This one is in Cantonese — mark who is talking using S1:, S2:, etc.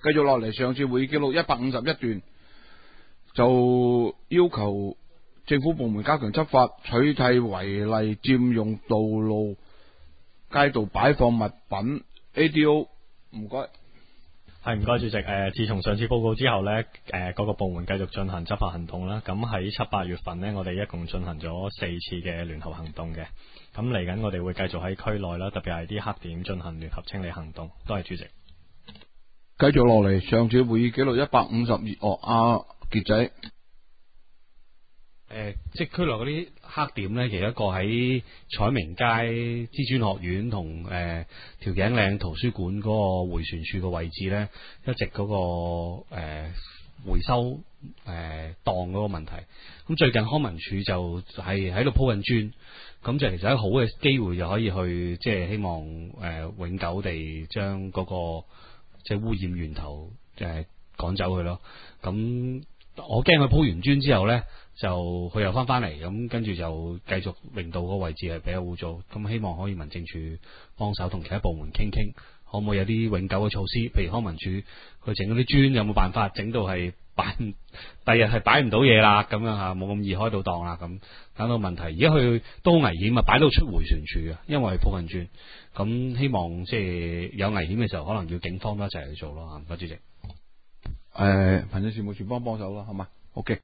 S1: 繼續落嚟，上次會議記錄151段就要求政府部門加強執法，取締違例佔用道路、街道擺放物品。ADO 唔該。
S2: 係唔該主席。自從上次報告之後呢，各個部門繼續進行執法行動啦。咁喺7、8月份呢，我哋一共進行咗4次嘅聯合行動嘅。咁嚟緊我哋會繼續喺區內啦，特別係啲黑點進行聯合清理行動。多謝主席。
S1: 繼續落嚟，上次會議記錄152，阿傑仔。
S3: 即係區內嗰啲黑點呢，其中一個喺彩明街知專學院同調景嶺圖書館嗰個回旋處嘅位置呢，一直嗰個回收檔嗰個問題。咁最近康文署就係喺度鋪緊磚，咁就其實一個好嘅機會就可以去即係希望永久地將嗰個即係污染源頭趕走佢咯。咁我驚佢鋪完磚之後呢，就佢又翻嚟，咁跟住就繼續令到個位置係比較污糟。咁希望可以民政處幫手同其他部門傾傾，可唔可以有啲永久嘅措施？譬如康文署佢整嗰啲磚有冇辦法整到係第日係擺唔到嘢啦，咁樣吓冇咁易開到檔啦，咁等到問題。而家佢都好危險啊，擺到出回旋處啊，因為係鋪緊磚。咁希望即係有危險嘅時候，可能要警方都一齊去做咯。唔該主席。
S1: 民政事務處幫手啦，好嘛？OK。